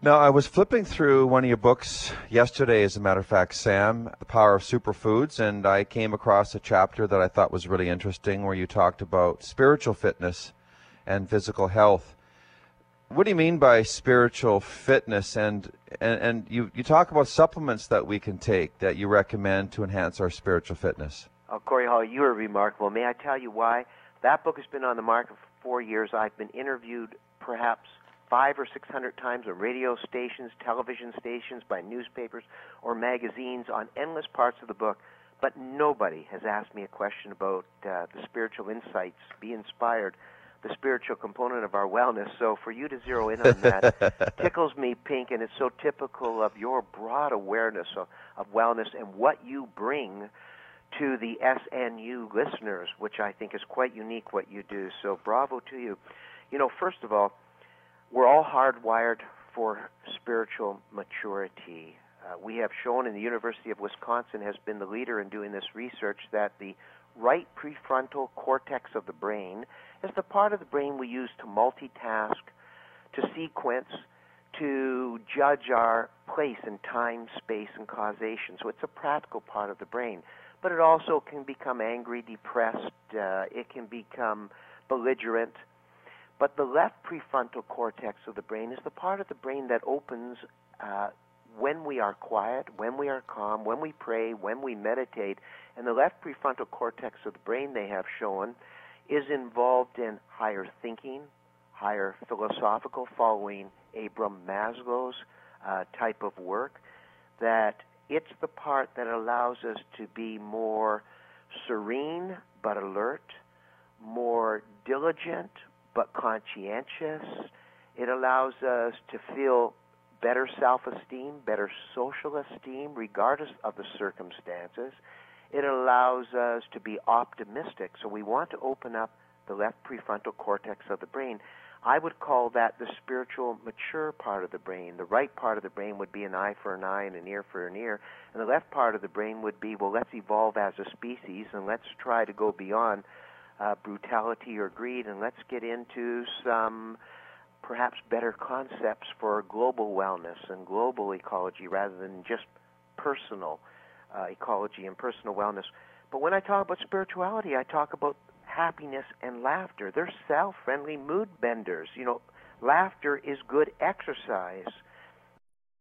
Now, I was flipping through one of your books yesterday, as a matter of fact, Sam, The Power of Superfoods, and I came across a chapter that I thought was really interesting where you talked about spiritual fitness and physical health. What do you mean by spiritual fitness? And you talk about supplements that we can take that you recommend to enhance our spiritual fitness. Oh, Corey Hall, you are remarkable. May I tell you why? That book has been on the market for 4 years. I've been interviewed perhaps 500 or 600 times on radio stations, television stations, by newspapers or magazines on endless parts of the book, but nobody has asked me a question about the spiritual insights, be inspired, the spiritual component of our wellness. So for you to zero in on that tickles me pink, and it's so typical of your broad awareness of wellness and what you bring to the SNU listeners, which I think is quite unique what you do. So bravo to you. You know, first of all, we're all hardwired for spiritual maturity. We have shown, and the University of Wisconsin has been the leader in doing this research, that the right prefrontal cortex of the brain is the part of the brain we use to multitask, to sequence, to judge our place in time, space, and causation. So it's a practical part of the brain. But it also can become angry, depressed, it can become belligerent. But the left prefrontal cortex of the brain is the part of the brain that opens when we are quiet, when we are calm, when we pray, when we meditate. And the left prefrontal cortex of the brain, they have shown, is involved in higher thinking, higher philosophical, following Abraham Maslow's type of work, that it's the part that allows us to be more serene but alert, more diligent but conscientious. It allows us to feel better self-esteem, better social esteem, regardless of the circumstances. It allows us to be optimistic. So we want to open up the left prefrontal cortex of the brain. I would call that the spiritual mature part of the brain. The right part of the brain would be an eye for an eye and an ear for an ear. And the left part of the brain would be, well, let's evolve as a species and let's try to go beyond brutality or greed, and let's get into some perhaps better concepts for global wellness and global ecology rather than just personal ecology and personal wellness. But when I talk about spirituality, I talk about happiness and laughter. They're self-friendly mood benders. You know, laughter is good exercise.